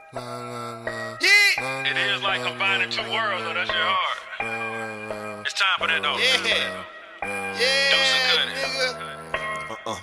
Yeah. It is like combining two worlds, though. That shit hard. It's time for that, though. Yeah. Yeah. Do some good. Nigga.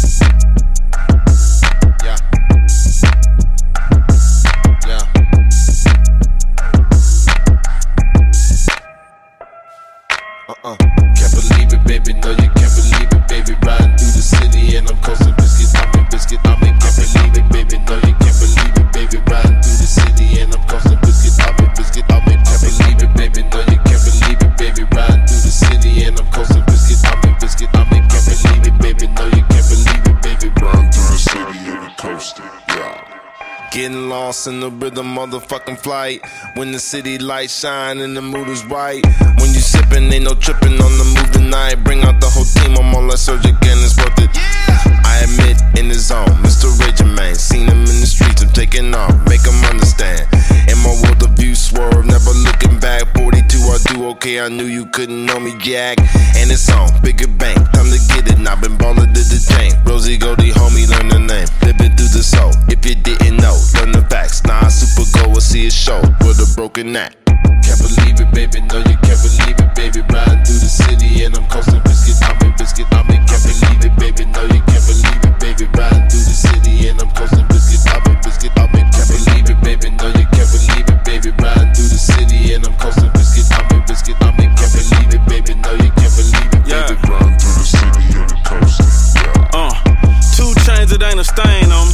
Can't believe it, baby. No, you can't believe it, baby. Riding through the city and I'm coasting biscuit. I'm in biscuit. I'm in. Can't believe it, baby. No, you can't believe it, baby. Riding through the city and I'm coasting biscuit. I'm in biscuit. I'm in. Can't believe it, baby. No, you can't believe it, baby. Riding through the city and I'm coasting biscuit. I'm in biscuit. I'm in. Can't believe it, baby. No, you can't believe it, baby. Riding through the city and I'm coasting. Yeah. Getting lost in the rhythm, motherfucking flight. When the city lights shine and the mood is right. When you sippin', ain't no trippin' on the move tonight. Bring out the whole team, I'm all like surgic and it's worth it. I admit, in the zone, Mr. Raging Man. Seen him in the streets, I'm taking off, make him understand. In my world of view, swerve, never looking back. 42, I do okay, I knew you couldn't know me, Jack. And it's on, bigger bank, time to get it. Now been ballin' to the chain. Rosie Goldie, homie, learn the name. Living through the soul, if you didn't know. Learn the facts, nah, super go or see a show with a broken neck. Can't believe it, baby. No, you can't believe it, baby. Riding through the city and I'm coasting biscuit. I'm in biscuit. I'm in. Can't believe it, baby. No, you can't believe it, baby. Riding through the city and I'm coasting biscuit. I'm in biscuit. I'm in. Can't believe it, baby. No, you can't believe it, baby. Riding through the city and I'm coasting biscuit. I'm in biscuit. I'm in. Can't believe it, baby. No, you can't believe it, baby. Riding through the city and I'm coasting. Yeah. 2 Chainz, it ain't a stain on me.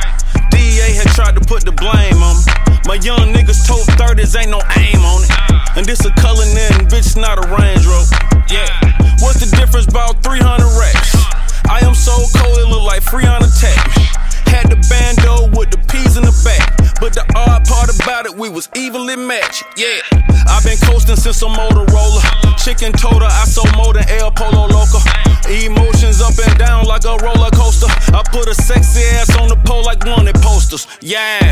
DEA had tried to put the blame on me. My young niggas told 30s, ain't no aim on it. And this a Cullinan, bitch, not a Range Rover. Yeah. What's the difference about 300 racks? I am so cold, it look like Freon attack me. Had the bando with the peas in the back. But the odd part about it, we was evenly matched. Yeah. I've been coasting since a Motorola. Chicken total, I sold more than El Polo Loco. Emotions up and down like a roller coaster. I put a sexy ass on the pole like wanted posters. Yeah.